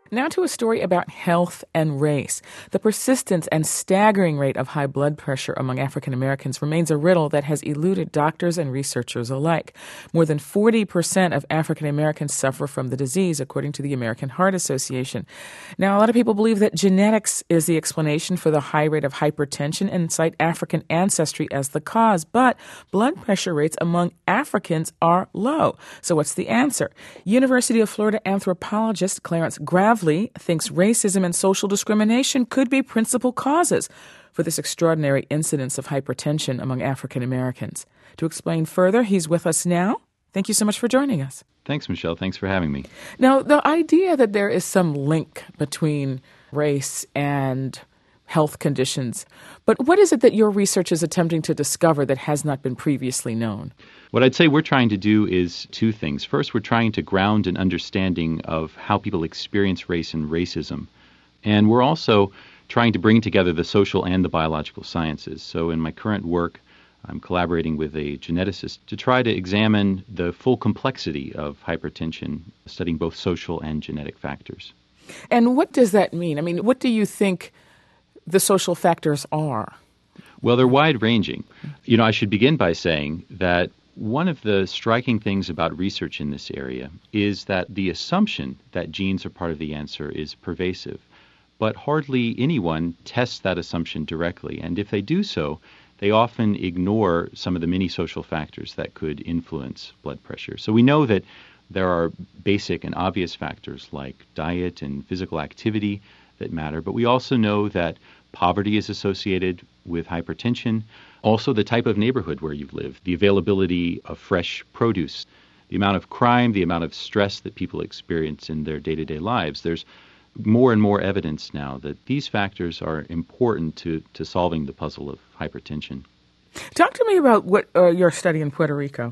Now to a story about health and race. The persistence and staggering rate of high blood pressure among African Americans remains a riddle that has eluded doctors and researchers alike. More than 40% of African Americans suffer from the disease, according to the American Heart Association. Now, a lot of people believe that genetics is the explanation for the high rate of hypertension and cite African ancestry as the cause, but blood pressure rates among Africans are low. So what's the answer? University of Florida anthropologist Clarence Gravely thinks racism and social discrimination could be principal causes for this extraordinary incidence of hypertension among African Americans. To explain further, he's with us now. Thank you so much for joining us. Thanks, Michelle. Thanks for having me. Now, the idea that there is some link between race and health conditions, but what is it that your research is attempting to discover that has not been previously known? What I'd say we're trying to do is two things. First, we're trying to ground an understanding of how people experience race and racism. And we're also trying to bring together the social and the biological sciences. So in my current work, I'm collaborating with a geneticist to try to examine the full complexity of hypertension, studying both social and genetic factors. And what does that mean? I mean, what do you think the social factors are? Well, they're wide-ranging. I should begin by saying that one of the striking things about research in this area is that the assumption that genes are part of the answer is pervasive, but hardly anyone tests that assumption directly. And if they do so, they often ignore some of the many social factors that could influence blood pressure. So we know that there are basic and obvious factors like diet and physical activity that matter, but we also know that poverty is associated with hypertension. Also, the type of neighborhood where you live, the availability of fresh produce, the amount of crime, the amount of stress that people experience in their day-to-day lives. There's more and more evidence now that these factors are important to solving the puzzle of hypertension. Talk to me about what your study in Puerto Rico.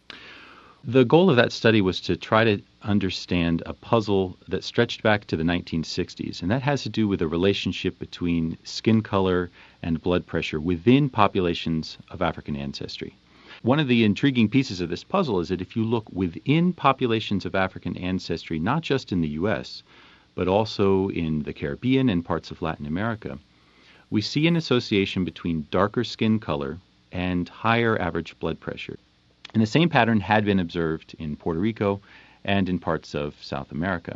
The goal of that study was to try to understand a puzzle that stretched back to the 1960s, and that has to do with the relationship between skin color and blood pressure within populations of African ancestry. One of the intriguing pieces of this puzzle is that if you look within populations of African ancestry, not just in the U.S., but also in the Caribbean and parts of Latin America, we see an association between darker skin color and higher average blood pressure. And the same pattern had been observed in Puerto Rico and in parts of South America.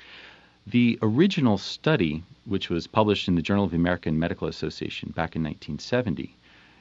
The original study, which was published in the Journal of the American Medical Association back in 1970,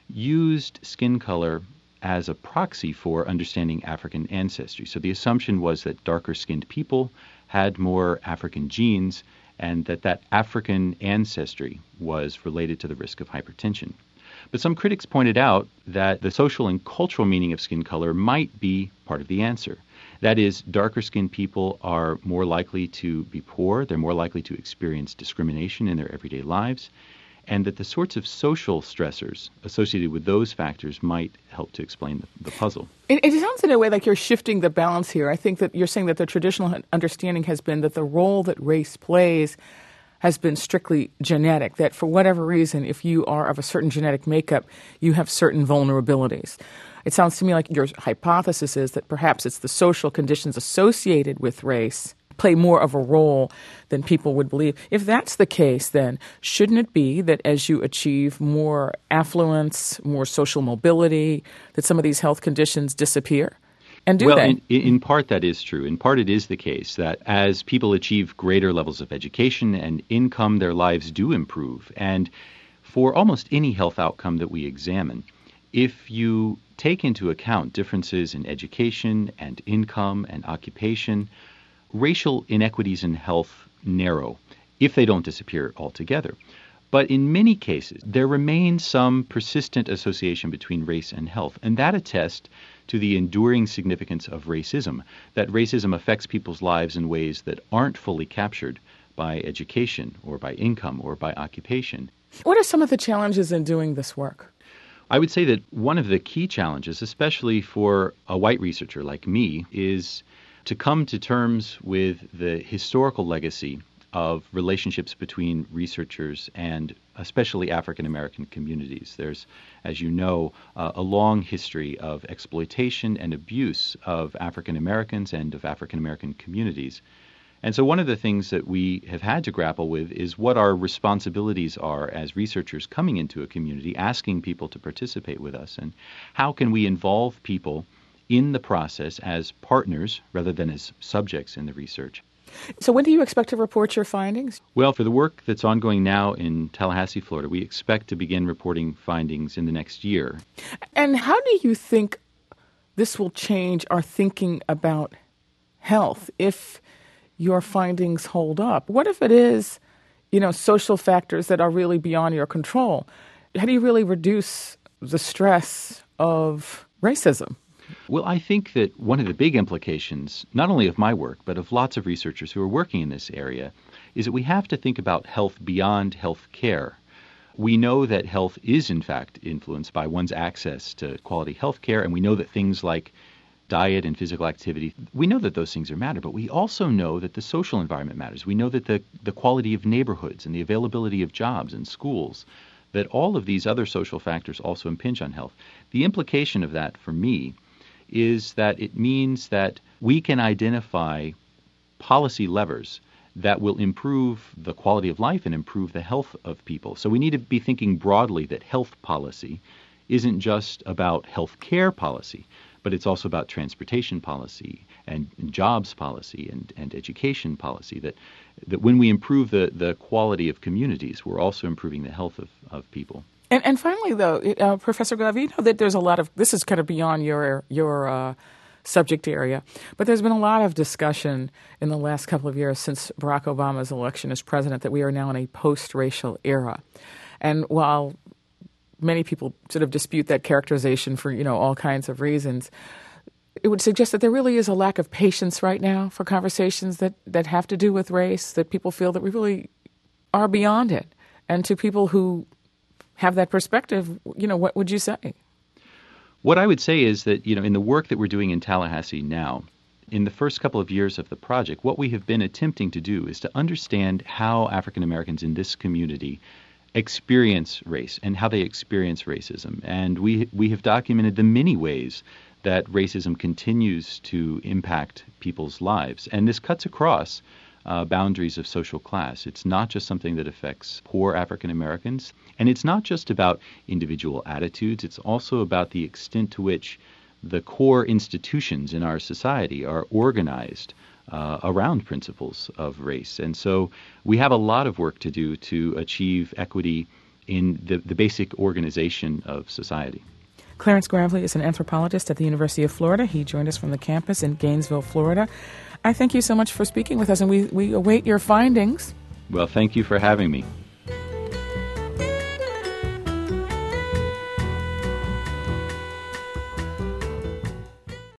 used skin color as a proxy for understanding African ancestry. So the assumption was that darker-skinned people had more African genes and that African ancestry was related to the risk of hypertension. But some critics pointed out that the social and cultural meaning of skin color might be part of the answer. That is, darker-skinned people are more likely to be poor, they're more likely to experience discrimination in their everyday lives, and that the sorts of social stressors associated with those factors might help to explain the puzzle. It sounds in a way like you're shifting the balance here. I think that you're saying that the traditional understanding has been that the role that race plays has been strictly genetic, that for whatever reason, if you are of a certain genetic makeup, you have certain vulnerabilities. It sounds to me like your hypothesis is that perhaps it's the social conditions associated with race play more of a role than people would believe. If that's the case, then shouldn't it be that as you achieve more affluence, more social mobility, that some of these health conditions disappear? And do they? In part that is true. In part it is the case that as people achieve greater levels of education and income, their lives do improve. And for almost any health outcome that we examine, if you take into account differences in education and income and occupation, racial inequities in health narrow, if they don't disappear altogether. But in many cases, there remains some persistent association between race and health, and that attests to the enduring significance of racism, that racism affects people's lives in ways that aren't fully captured by education or by income or by occupation. What are some of the challenges in doing this work? I would say that one of the key challenges, especially for a white researcher like me, is to come to terms with the historical legacy of relationships between researchers and especially African American communities. There's, as you know, a long history of exploitation and abuse of African Americans and of African American communities. And so one of the things that we have had to grapple with is what our responsibilities are as researchers coming into a community, asking people to participate with us, and how can we involve people in the process as partners rather than as subjects in the research. So when do you expect to report your findings? Well, for the work that's ongoing now in Tallahassee, Florida, we expect to begin reporting findings in the next year. And how do you think this will change our thinking about health if your findings hold up? What if it is, social factors that are really beyond your control? How do you really reduce the stress of racism? Well, I think that one of the big implications, not only of my work, but of lots of researchers who are working in this area, is that we have to think about health beyond health care. We know that health is, in fact, influenced by one's access to quality health care, and we know that things like diet and physical activity, we know that those things matter, but we also know that the social environment matters. We know that the quality of neighborhoods and the availability of jobs and schools, that all of these other social factors also impinge on health. The implication of that for me is that it means that we can identify policy levers that will improve the quality of life and improve the health of people. So we need to be thinking broadly that health policy isn't just about health care policy, but it's also about transportation policy and jobs policy and education policy, that when we improve the quality of communities, we're also improving the health of people. And finally, though, Professor Glave, you know that there's a lot of, this is kind of beyond your subject area, but there's been a lot of discussion in the last couple of years since Barack Obama's election as president that we are now in a post-racial era. And while many people sort of dispute that characterization for, all kinds of reasons, it would suggest that there really is a lack of patience right now for conversations that have to do with race, that people feel that we really are beyond it. And to people who have that perspective, what would you say? What I would say is that, in the work that we're doing in Tallahassee now, in the first couple of years of the project, what we have been attempting to do is to understand how African Americans in this community experience race and how they experience racism. And we have documented the many ways that racism continues to impact people's lives. And this cuts across boundaries of social class. It's not just something that affects poor African Americans, and it's not just about individual attitudes. It's also about the extent to which the core institutions in our society are organized around principles of race. And so we have a lot of work to do to achieve equity in the basic organization of society. Clarence Gravlee is an anthropologist at the University of Florida. He joined us from the campus in Gainesville, Florida. I thank you so much for speaking with us, and we await your findings. Well, thank you for having me.